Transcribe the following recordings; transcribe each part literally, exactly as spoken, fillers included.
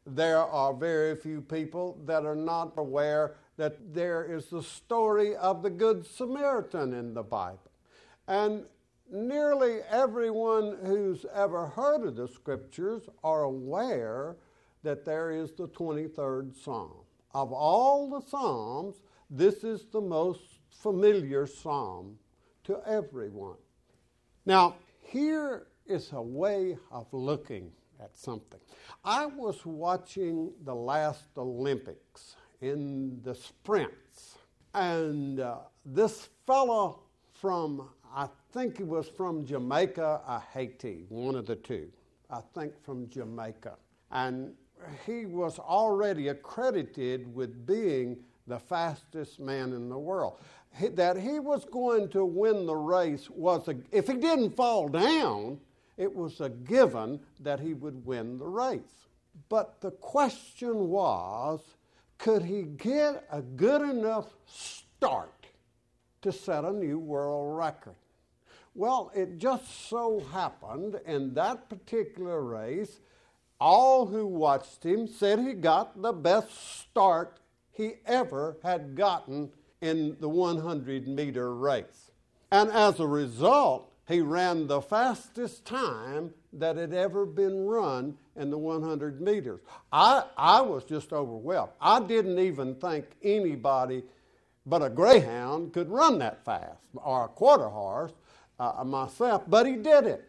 There are very few people that are not aware that there is the story of the Good Samaritan in the Bible. And nearly everyone who's ever heard of the Scriptures are aware that there is the twenty-third Psalm. Of all the Psalms, this is the most familiar Psalm to everyone. Now, here is a way of looking at something. I was watching the last Olympics in the sprints, and uh, this fellow from, I think he was from Jamaica or Haiti, one of the two, I think from Jamaica, and he was already accredited with being the fastest man in the world. He, that he was going to win the race was, a, if he didn't fall down, it was a given that he would win the race. But the question was, could he get a good enough start to set a new world record? Well, it just so happened in that particular race, all who watched him said he got the best start he ever had gotten in the one hundred meter race. And as a result, he ran the fastest time that had ever been run in the one hundred meters. I, I was just overwhelmed. I didn't even think anybody but a greyhound could run that fast, or a quarter horse uh, myself, but he did it.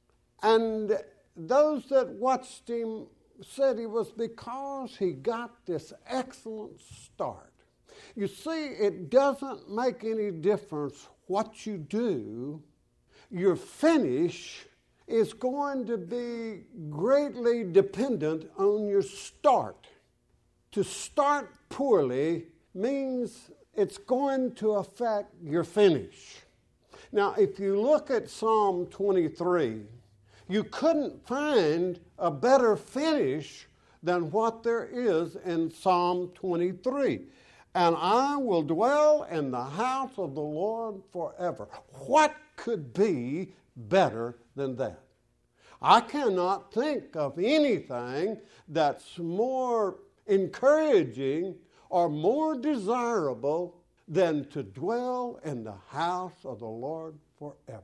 And those that watched him said it was because he got this excellent start. You see, it doesn't make any difference what you do. Your finish is going to be greatly dependent on your start. To start poorly means it's going to affect your finish. Now, if you look at Psalm twenty-three, you couldn't find a better finish than what there is in Psalm twenty-three. And I will dwell in the house of the Lord forever. What could be better than that? I cannot think of anything that's more encouraging or more desirable than to dwell in the house of the Lord forever.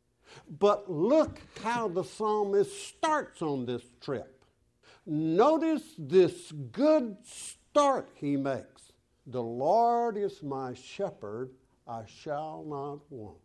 But look how the psalmist starts on this trip. Notice this good start he makes. The Lord is my shepherd, I shall not want.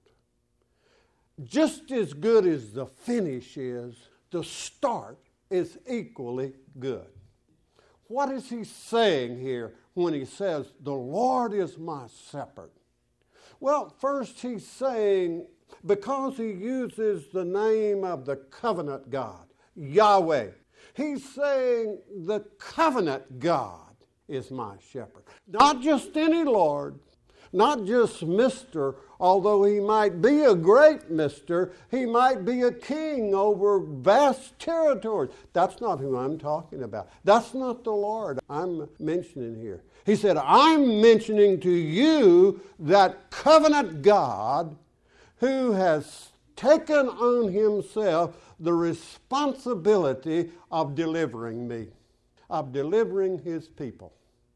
Just as good as the finish is, the start is equally good. What is he saying here when he says, the Lord is my shepherd? Well, first he's saying, because he uses the name of the covenant God, Yahweh, he's saying the covenant God is my shepherd. Not just any Lord, not just Mister, although he might be a great Mister, he might be a king over vast territories. That's not who I'm talking about. That's not the Lord I'm mentioning here. He said, I'm mentioning to you that covenant God who has taken on himself the responsibility of delivering me, of delivering his people.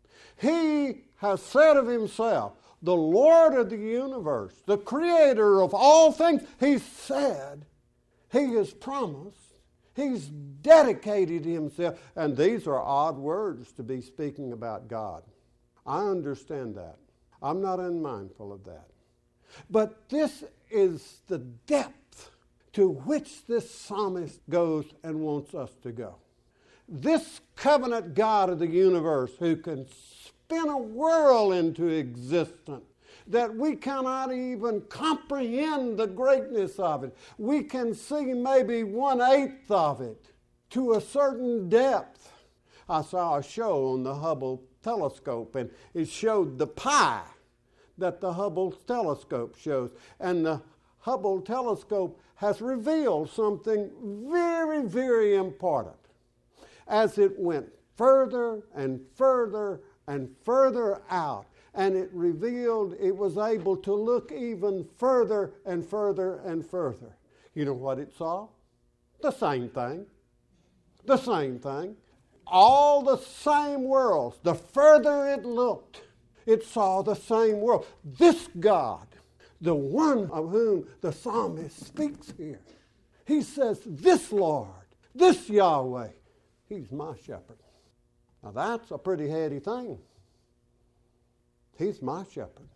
He has said of himself, the Lord of the universe, the creator of all things, he said, he has promised, he's dedicated himself, and these are odd words to be speaking about God. I understand that. I'm not unmindful of that. But this is the depth to which this psalmist goes and wants us to go. This covenant God of the universe who can spin a world into existence that we cannot even comprehend the greatness of it. We can see maybe one-eighth of it to a certain depth. I saw a show on the Hubble telescope, and it showed the pie that the Hubble telescope shows. And the Hubble telescope has revealed something very, very important. As it went further and further and further out, and it revealed it was able to look even further and further and further. You know what it saw? The same thing. The same thing. all the same worlds. The further it looked, it saw the same world. This God, the one of whom the psalmist speaks here, he says, this Lord, this Yahweh, he's my shepherd. Now that's a pretty heady thing. He's my shepherd.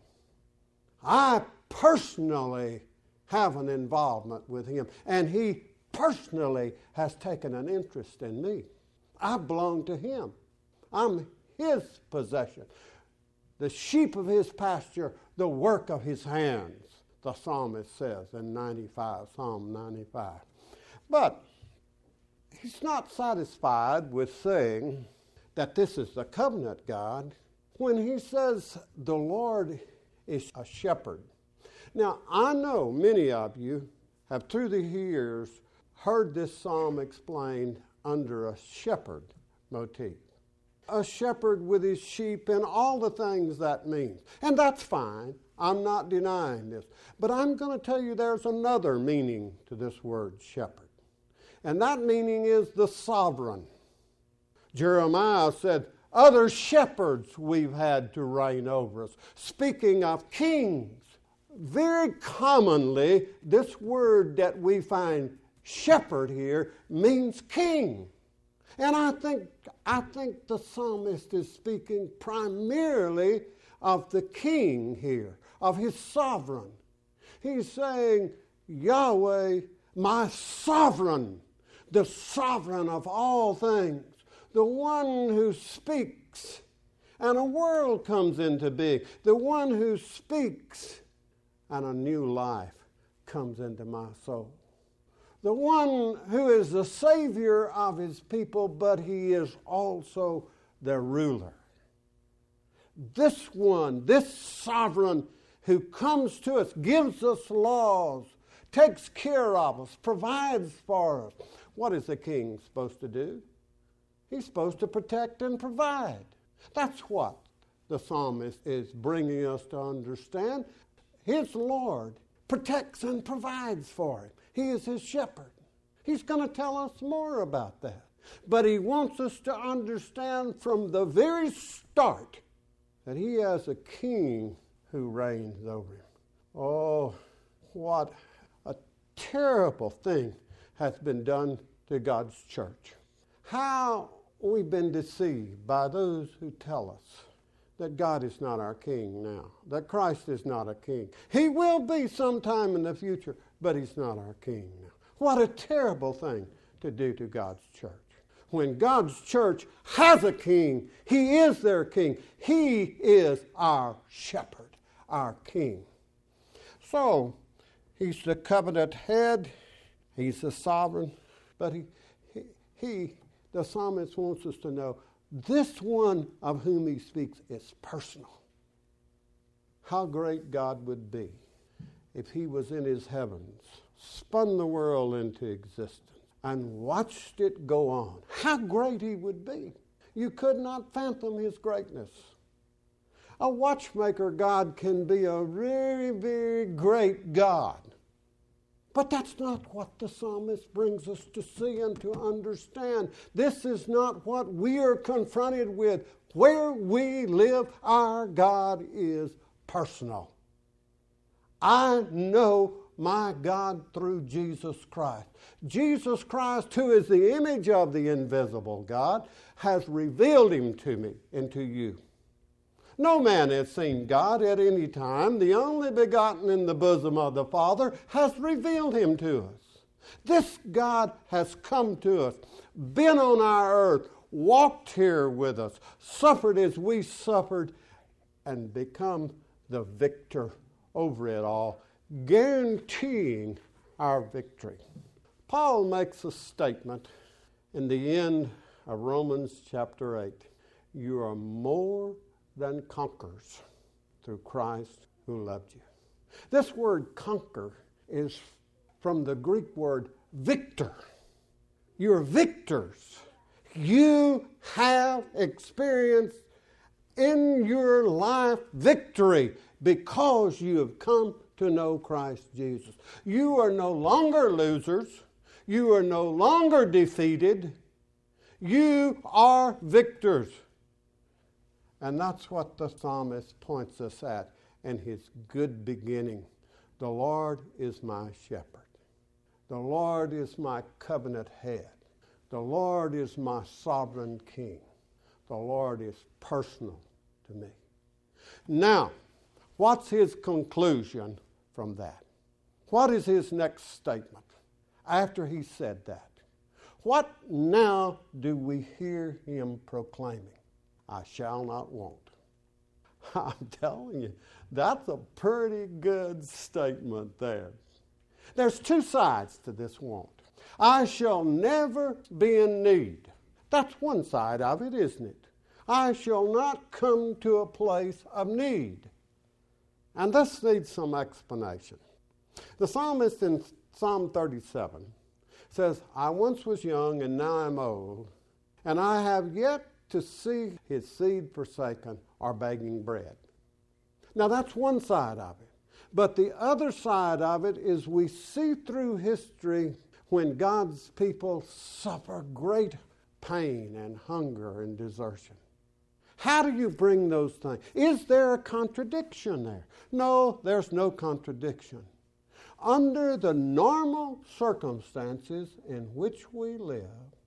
I personally have an involvement with him, and he personally has taken an interest in me. I belong to him. I'm his possession. The sheep of his pasture, the work of his hands, the psalmist says in ninety-five, Psalm ninety-five. But he's not satisfied with saying that this is the covenant God when he says the Lord is a shepherd. Now, I know many of you have through the years heard this psalm explained under a shepherd motif. A shepherd with his sheep and all the things that means. And that's fine. I'm not denying this. But I'm going to tell you there's another meaning to this word shepherd. And that meaning is the sovereign. Jeremiah said, other shepherds we've had to reign over us. Speaking of kings, very commonly this word that we find shepherd here means king. And I think, I think the psalmist is speaking primarily of the king here, of his sovereign. He's saying, Yahweh, my sovereign, the sovereign of all things, the one who speaks, and a world comes into being, the one who speaks, and a new life comes into my soul. The one who is the Savior of his people, but he is also their ruler. This one, this sovereign who comes to us, gives us laws, takes care of us, provides for us. What is the king supposed to do? He's supposed to protect and provide. That's what the psalmist is bringing us to understand. His Lord protects and provides for him. He is his shepherd. He's going to tell us more about that. But he wants us to understand from the very start that he has a king who reigns over him. Oh, what a terrible thing has been done to God's church. How we've been deceived by those who tell us that God is not our king now, that Christ is not a king. He will be sometime in the future, but he's not our king now. What a terrible thing to do to God's church. When God's church has a king, he is their king. He is our shepherd, our king. So, he's the covenant head, he's the sovereign, but he, he, he the psalmist wants us to know this one of whom he speaks is personal. How great God would be if he was in his heavens, spun the world into existence, and watched it go on. How great he would be. You could not fathom his greatness. A watchmaker God can be a very, very great God. But that's not what the psalmist brings us to see and to understand. This is not what we are confronted with. Where we live, our God is personal. I know my God through Jesus Christ. Jesus Christ, who is the image of the invisible God, has revealed him to me and to you. No man has seen God at any time. The only begotten in the bosom of the Father has revealed him to us. This God has come to us, been on our earth, walked here with us, suffered as we suffered, and become the victor over it all, guaranteeing our victory. Paul makes a statement in the end of Romans chapter eight. You are more than conquerors through Christ who loved you. This word conquer is from the Greek word victor. You're victors. You have experienced in your life victory because you have come to know Christ Jesus. You are no longer losers. You are no longer defeated. You are victors. And that's what the psalmist points us at in his good beginning. The Lord is my shepherd. The Lord is my covenant head. The Lord is my sovereign king. The Lord is personal to me. Now, what's his conclusion from that? What is his next statement after he said that? What now do we hear him proclaiming? I shall not want. I'm telling you, that's a pretty good statement there. There's two sides to this want. I shall never be in need. That's one side of it, isn't it? I shall not come to a place of need. And this needs some explanation. The psalmist in Psalm thirty-seven says, I once was young and now I'm old, and I have yet to see his seed forsaken or begging bread. Now that's one side of it. But the other side of it is we see through history when God's people suffer great pain and hunger and desertion. How do you bring those things? Is there a contradiction there? No, there's no contradiction. Under the normal circumstances in which we live,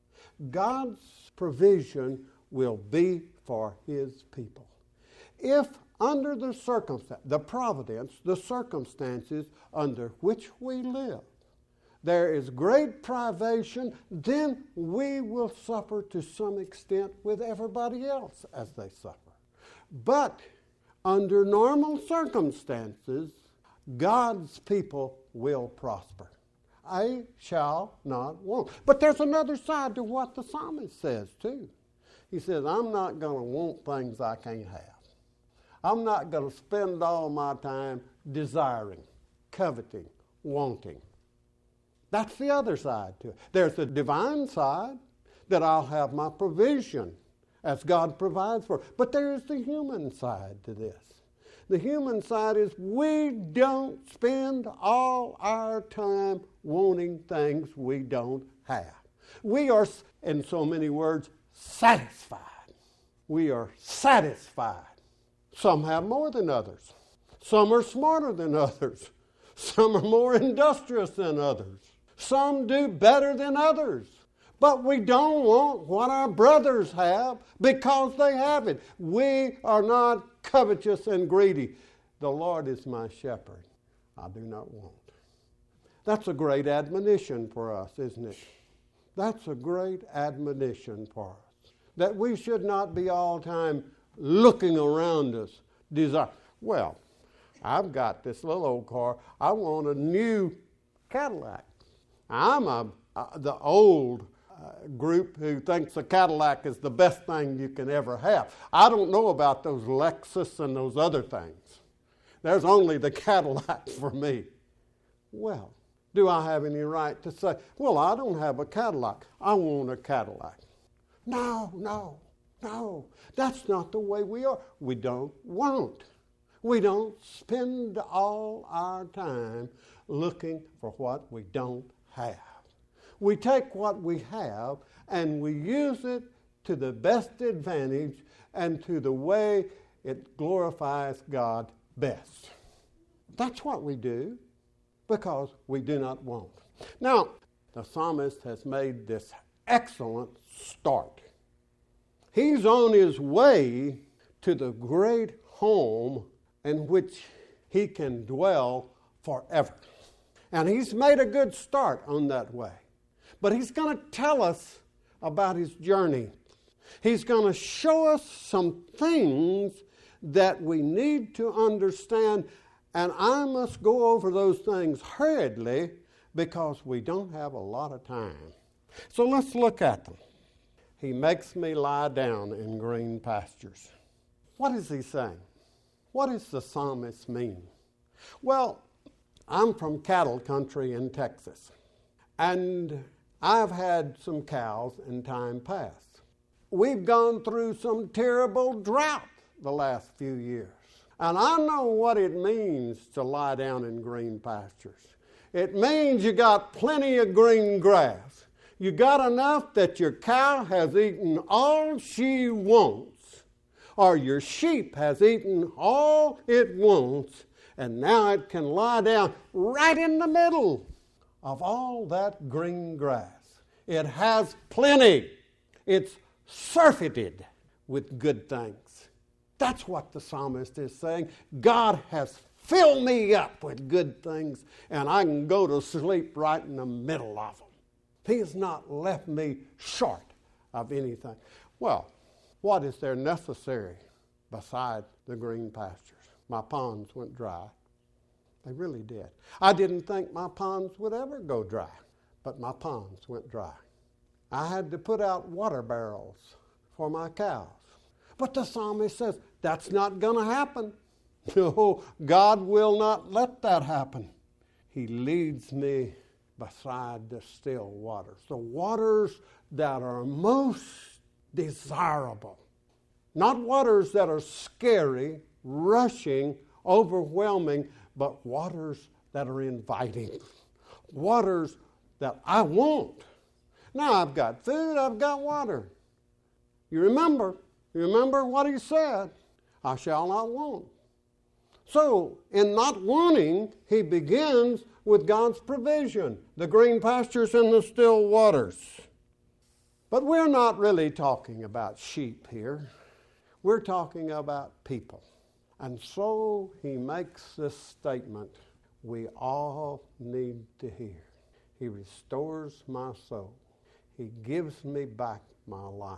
God's provision will be for his people. If under the circumstance, the providence, the circumstances under which we live, there is great privation, then we will suffer to some extent with everybody else as they suffer. But under normal circumstances, God's people will prosper. I shall not want. But there's another side to what the psalmist says too. He says, I'm not going to want things I can't have. I'm not going to spend all my time desiring, coveting, wanting. That's the other side to it. There's the divine side that I'll have my provision as God provides for. But there's the human side to this. The human side is we don't spend all our time wanting things we don't have. We are, in so many words, satisfied. We are satisfied. Some have more than others. Some are smarter than others. Some are more industrious than others. Some do better than others. But we don't want what our brothers have because they have it. We are not covetous and greedy. The Lord is my shepherd. I do not want. That's a great admonition for us, isn't it? That's a great admonition for us. That we should not be all the time looking around us, desire. Well, I've got this little old car. I want a new Cadillac. I'm a, uh, the old uh, group who thinks a Cadillac is the best thing you can ever have. I don't know about those Lexus and those other things. There's only the Cadillac for me. Well, do I have any right to say, well, I don't have a Cadillac. I want a Cadillac. No, no, no. That's not the way we are. We don't want. We don't spend all our time looking for what we don't have. We take what we have and we use it to the best advantage and to the way it glorifies God best. That's what we do because we do not want. Now, the psalmist has made this excellent start. He's on his way to the great home in which he can dwell forever. And he's made a good start on that way. But he's going to tell us about his journey. He's going to show us some things that we need to understand, and I must go over those things hurriedly because we don't have a lot of time. So let's look at them. He makes me lie down in green pastures. What is he saying? What does the psalmist mean? Well, I'm from cattle country in Texas, and I've had some cows in time past. We've gone through some terrible drought the last few years, and I know what it means to lie down in green pastures. It means you got plenty of green grass. You got enough that your cow has eaten all she wants, or your sheep has eaten all it wants, and now it can lie down right in the middle of all that green grass. It has plenty. It's surfeited with good things. That's what the psalmist is saying. God has filled me up with good things, and I can go to sleep right in the middle of them. He has not left me short of anything. Well, what is there necessary beside the green pastures? My ponds went dry. They really did. I didn't think my ponds would ever go dry, but my ponds went dry. I had to put out water barrels for my cows. But the psalmist says, that's not going to happen. No, God will not let that happen. He leads me beside the still waters, the waters that are most desirable. Not waters that are scary, rushing, overwhelming, but waters that are inviting. Waters that I want. Now I've got food, I've got water. You remember, you remember what he said, I shall not want. So, in not wanting, he begins with God's provision, the green pastures and the still waters. But we're not really talking about sheep here. We're talking about people. And so he makes this statement we all need to hear. He restores my soul. He gives me back my life.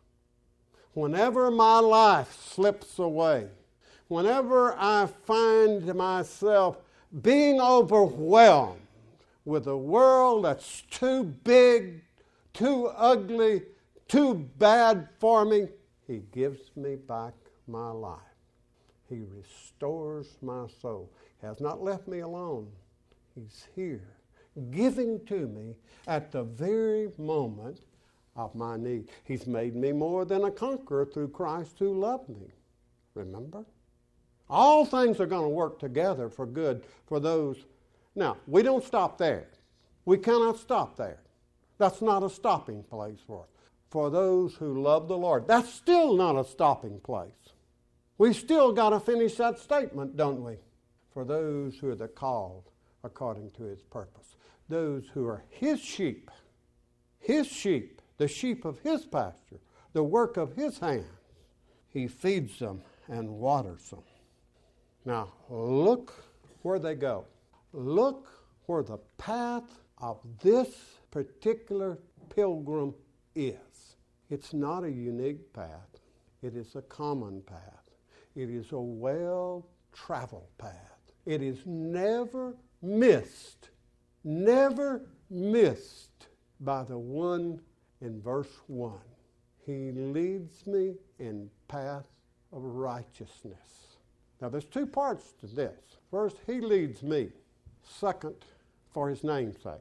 Whenever my life slips away, whenever I find myself being overwhelmed with a world that's too big, too ugly, too bad for me, he gives me back my life. He restores my soul. He has not left me alone. He's here, giving to me at the very moment of my need. He's made me more than a conqueror through Christ who loved me. Remember? All things are going to work together for good for those. Now, we don't stop there. We cannot stop there. That's not a stopping place for us. For those who love the Lord, that's still not a stopping place. We still got to finish that statement, don't we? For those who are the called according to his purpose. Those who are his sheep, his sheep, the sheep of his pasture, the work of his hands. He feeds them and waters them. Now, look where they go. Look where the path of this particular pilgrim is. It's not a unique path. It is a common path. It is a well-traveled path. It is never missed, never missed by the one in verse one. He leads me in path of righteousness. Now, there's two parts to this. First, he leads me. Second, for his name's sake.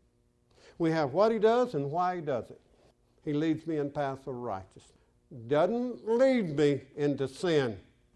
We have what he does and why he does it. He leads me in paths of righteousness. Doesn't lead me into sin.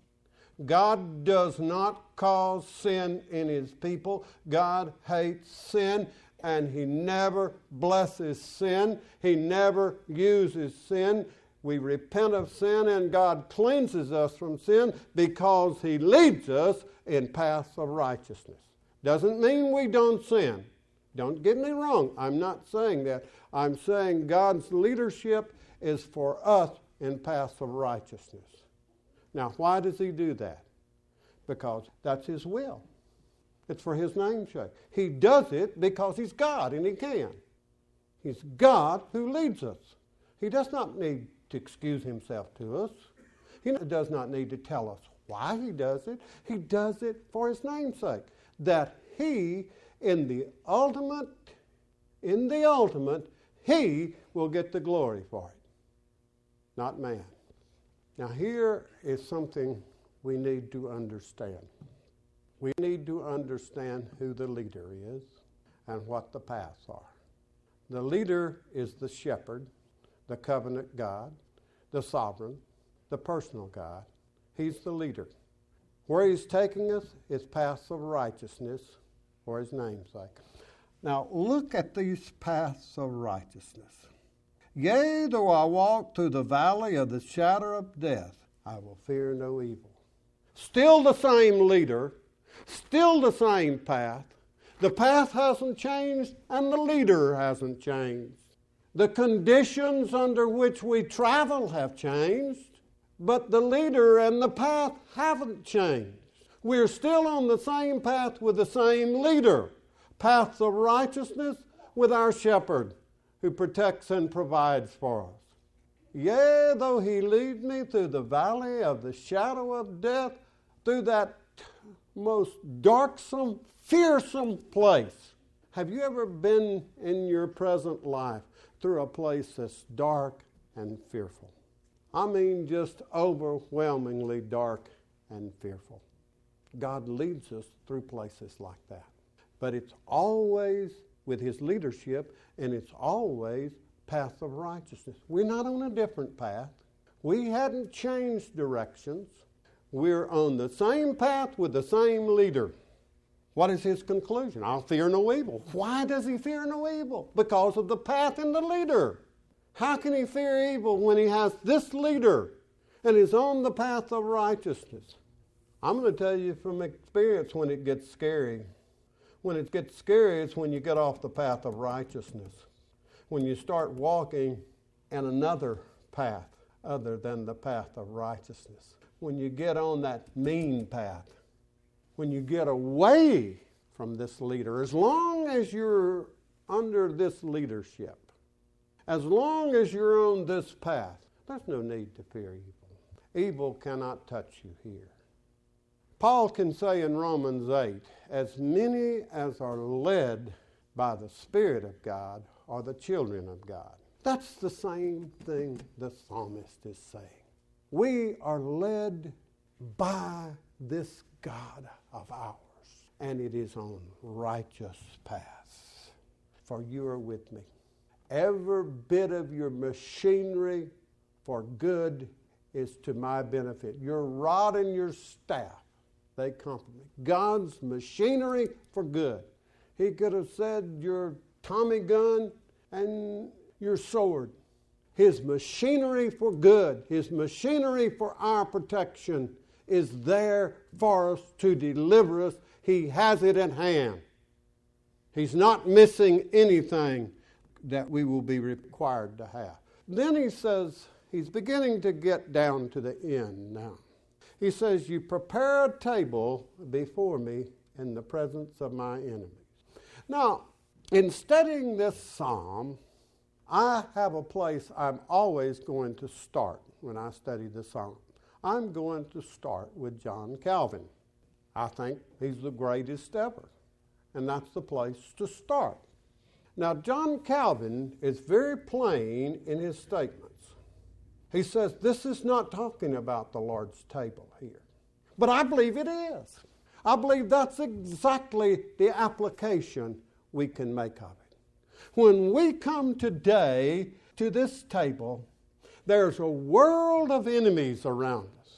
God does not cause sin in his people. God hates sin, and he never blesses sin. He never uses sin. We repent of sin, and God cleanses us from sin because he leads us in paths of righteousness. Doesn't mean we don't sin. Don't get me wrong. I'm not saying that. I'm saying God's leadership is for us in paths of righteousness. Now, why does he do that? Because that's his will. It's for his name's sake. He does it because he's God and he can. He's God who leads us. He does not need to excuse himself to us. He does not need to tell us why he does it. He does it for his name's sake. That he, in the ultimate, in the ultimate, he will get the glory for it, not man. Now here is something we need to understand. We need to understand who the leader is and what the paths are. The leader is the shepherd, the covenant God, the sovereign, the personal God. He's the leader. Where he's taking us is paths of righteousness for his name's sake. Now look at these paths of righteousness. Yea, though I walk through the valley of the shadow of death, I will fear no evil. Still the same leader, still the same path. The path hasn't changed and the leader hasn't changed. The conditions under which we travel have changed, but the leader and the path haven't changed. We're still on the same path with the same leader. Paths of righteousness with our shepherd who protects and provides for us. Yea, though he lead me through the valley of the shadow of death, through that most darksome, fearsome place. Have you ever been in your present life through a place that's dark and fearful? I mean just overwhelmingly dark and fearful. God leads us through places like that. But it's always with his leadership, and it's always path of righteousness. We're not on a different path. We hadn't changed directions. We're on the same path with the same leader. What is his conclusion? I'll fear no evil. Why does he fear no evil? Because of the path and the leader. How can he fear evil when he has this leader and is on the path of righteousness? I'm going to tell you from experience when it gets scary. When it gets scary, it's when you get off the path of righteousness. When you start walking in another path other than the path of righteousness. When you get on that mean path. When you get away from this leader. As long as you're under this leadership, as long as you're on this path, there's no need to fear evil. Evil cannot touch you here. Paul can say in Romans eight, as many as are led by the Spirit of God are the children of God. That's the same thing the psalmist is saying. We are led by this God of ours, and it is on righteous paths. For you are with me. Every bit of your machinery for good is to my benefit. Your rod and your staff, they comfort me. God's machinery for good. He could have said your Tommy gun and your sword. His machinery for good, his machinery for our protection is there for us to deliver us. He has it in hand. He's not missing anything that we will be required to have. Then he says, he's beginning to get down to the end now. He says, you prepare a table before me in the presence of my enemies. Now, in studying this psalm, I have a place I'm always going to start when I study the psalm. I'm going to start with John Calvin. I think he's the greatest ever, and that's the place to start. Now, John Calvin is very plain in his statements. He says this is not talking about the Lord's table here. But I believe it is. I believe that's exactly the application we can make of it. When we come today to this table, there's a world of enemies around us.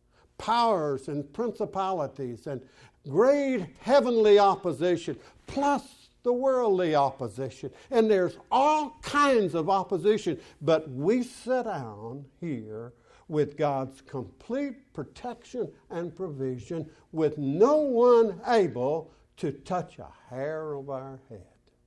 Powers and principalities and great heavenly opposition, plus the worldly opposition. And there's all kinds of opposition. But we sit down here with God's complete protection and provision, with no one able to touch a hair of our head.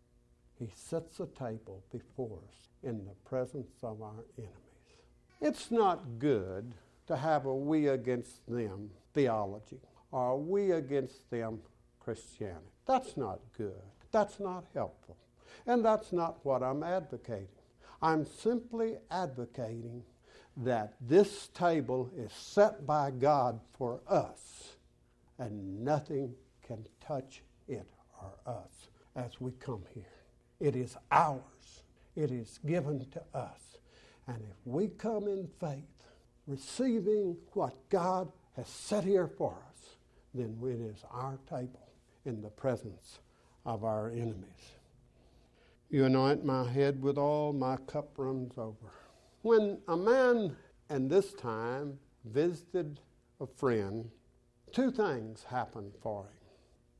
He sets a table before us in the presence of our enemies. It's not good to have a we against them theology or a we against them Christianity. That's not good. That's not helpful. And that's not what I'm advocating. I'm simply advocating that this table is set by God for us, and nothing can touch it or us as we come here. It is ours. It is given to us. And if we come in faith, receiving what God has set here for us, then it is our table in the presence of our enemies. You anoint my head with oil, my cup runs over. When a man, and this time, visited a friend, two things happened for him.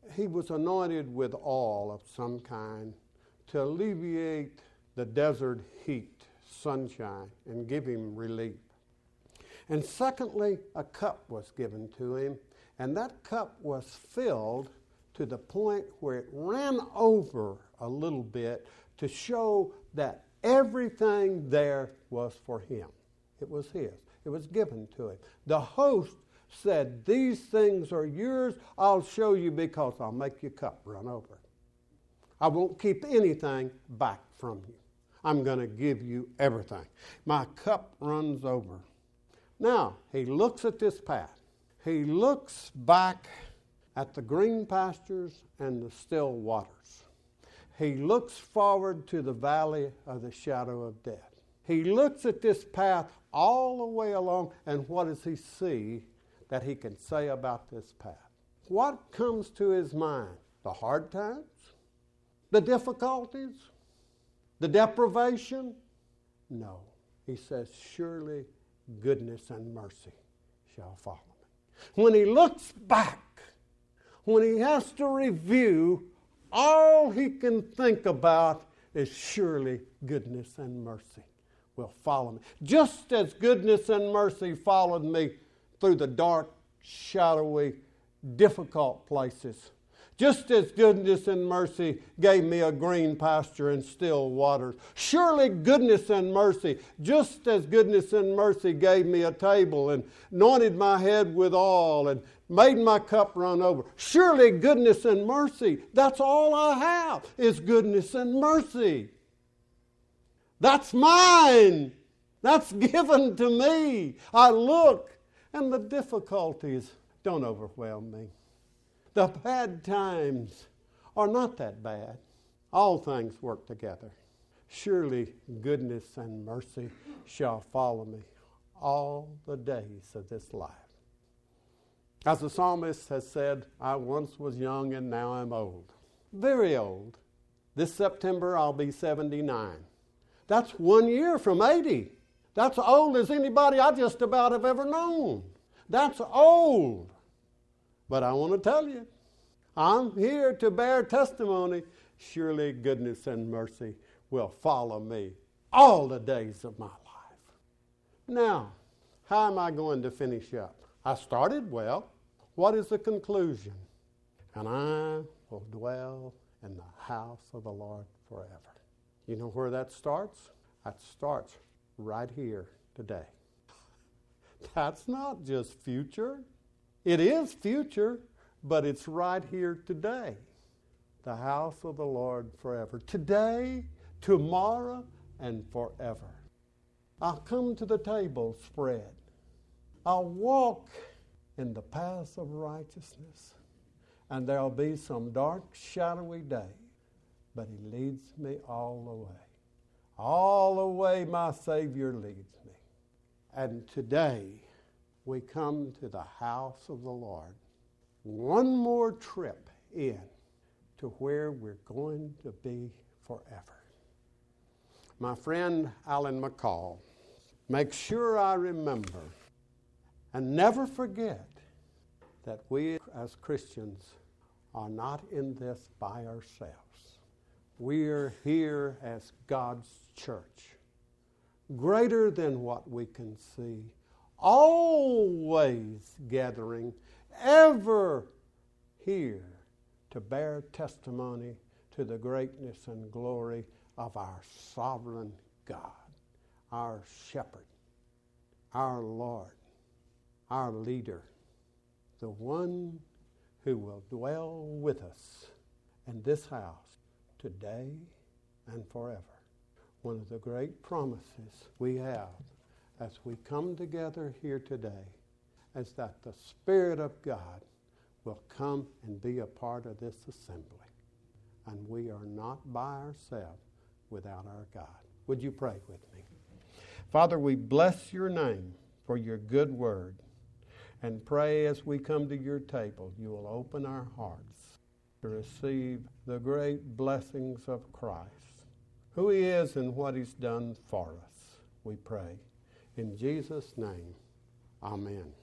he was anointed with oil of some kind to alleviate the desert heat, sunshine, and give him relief. And secondly, a cup was given to him, and that cup was filled to the point where it ran over a little bit to show that everything there was for him. It was his. It was given to him. The host said, "These things are yours. I'll show you because I'll make your cup run over. I won't keep anything back from you. I'm going to give you everything. My cup runs over." Now, he looks at this path. He looks back at the green pastures and the still waters. He looks forward to the valley of the shadow of death. He looks at this path all the way along, and what does he see that he can say about this path? What comes to his mind? The hard times? The difficulties? The deprivation? No. He says, "Surely goodness and mercy shall follow me." When he looks back, when he has to review, all he can think about is surely goodness and mercy will follow me. Just as goodness and mercy followed me through the dark, shadowy, difficult places. Just as goodness and mercy gave me a green pasture and still waters. Surely goodness and mercy, just as goodness and mercy gave me a table and anointed my head with oil and made my cup run over. Surely goodness and mercy, that's all I have is goodness and mercy. That's mine. That's given to me. I look, and the difficulties don't overwhelm me. The bad times are not that bad. All things work together. Surely goodness and mercy shall follow me all the days of this life. As the psalmist has said, "I once was young and now I'm old." Very old. This September I'll be seventy-nine. That's one year from eighty. That's old as anybody I just about have ever known. That's old. But I want to tell you, I'm here to bear testimony. Surely goodness and mercy will follow me all the days of my life. Now, how am I going to finish up? I started well. What is the conclusion? "And I will dwell in the house of the Lord forever." You know where that starts? That starts right here today. That's not just future. It is future, but it's right here today. The house of the Lord forever. Today, tomorrow, and forever. I'll come to the table spread. I'll walk in the paths of righteousness. And there'll be some dark, shadowy day, but he leads me all the way. All the way my Savior leads me. And today, we come to the house of the Lord. One more trip in to where we're going to be forever. My friend Alan McCall, make sure I remember and never forget that we as Christians are not in this by ourselves. We are here as God's church, greater than what we can see, always gathering, ever here to bear testimony to the greatness and glory of our sovereign God, our shepherd, our Lord, our leader, the one who will dwell with us in this house today and forever. One of the great promises we have as we come together here today is that the Spirit of God will come and be a part of this assembly. And we are not by ourselves without our God. Would you pray with me? Father, we bless your name for your good word, and pray as we come to your table, you will open our hearts to receive the great blessings of Christ, who he is and what he's done for us. We pray in Jesus' name, amen.